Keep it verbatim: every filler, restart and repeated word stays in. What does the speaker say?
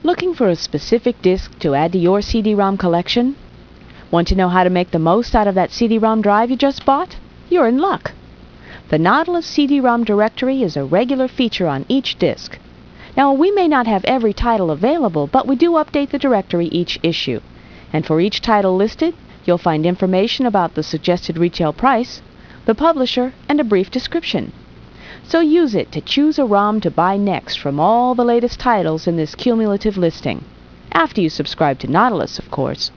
Looking for a specific disc to add to your C D ROM collection? Want to know how to make the most out of that C D ROM drive you just bought? You're in luck. The Nautilus C D ROM directory is a regular feature on each disc. Now, we may not have every title available, but we do update the directory each issue. And for each title listed, you'll find information about the suggested retail price, the publisher, and a brief description. So use it to choose a ROM to buy next from all the latest titles in this cumulative listing. After you subscribe to Nautilus, of course.